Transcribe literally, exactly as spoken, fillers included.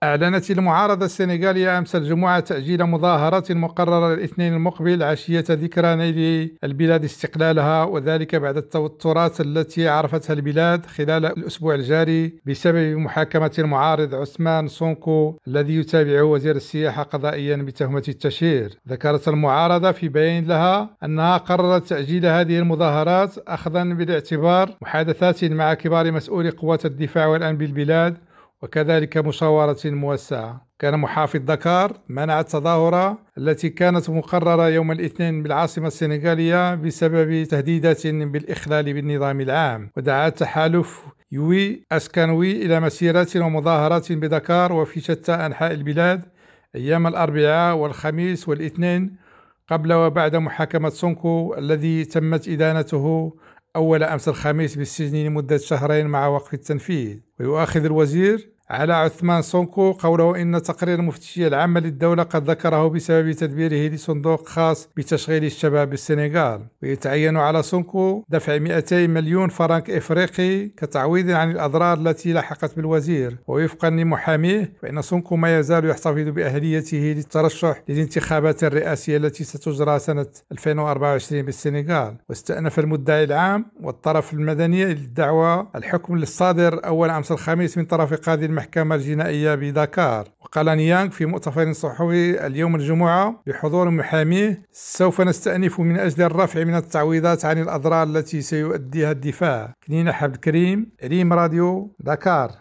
أعلنت المعارضة السنغالية أمس الجمعة تأجيل مظاهرات مقررة الاثنين المقبل عشية ذكرى نيل البلاد استقلالها، وذلك بعد التوترات التي عرفتها البلاد خلال الأسبوع الجاري بسبب محاكمة المعارض عثمان سونكو الذي يتابعه وزير السياحة قضائيا بتهمة التشهير. ذكرت المعارضة في بيان لها أنها قررت تأجيل هذه المظاهرات أخذا بالاعتبار محادثات مع كبار مسؤولي قوات الدفاع والأمن بالبلاد وكذلك مشاورة موسعة. كان محافظ دكار منع التظاهرة التي كانت مقررة يوم الاثنين بالعاصمة السنغالية بسبب تهديدات بالإخلال بالنظام العام، ودعا تحالف يوي أسكانوي إلى مسيرات ومظاهرات بدكار وفي شتى أنحاء البلاد أيام الأربعاء والخميس والاثنين قبل وبعد محاكمة سونكو الذي تمت إدانته أول أمس الخميس بالسجن لمدة شهرين مع وقف التنفيذ. ويؤخذ الوزير على عثمان سونكو قوله إن تقرير المفتشية العامة للدولة قد ذكره بسبب تدبيره لصندوق خاص بتشغيل الشباب بالسنغال، ويتعين على سونكو دفع مئتي مليون فرنك إفريقي كتعويض عن الأضرار التي لحقت بالوزير. ووفقا لمحاميه فإن سونكو ما يزال يحتفظ بأهليته للترشح للانتخابات الرئاسية التي ستجرى سنة ألفين وأربعة وعشرين بالسنغال. واستأنف المدعي العام والطرف المدني للدعوى الحكم الصادر أول أمس الخميس من طرف قاضي المحكمة الجنائية بدكار. وقال نيانغ في مؤتمر صحفي اليوم الجمعة بحضور محاميه: سوف نستأنف من أجل الرفع من التعويضات عن الأضرار التي سيؤديها الدفاع. كنينة عبد الكريم، ريم راديو، دكار.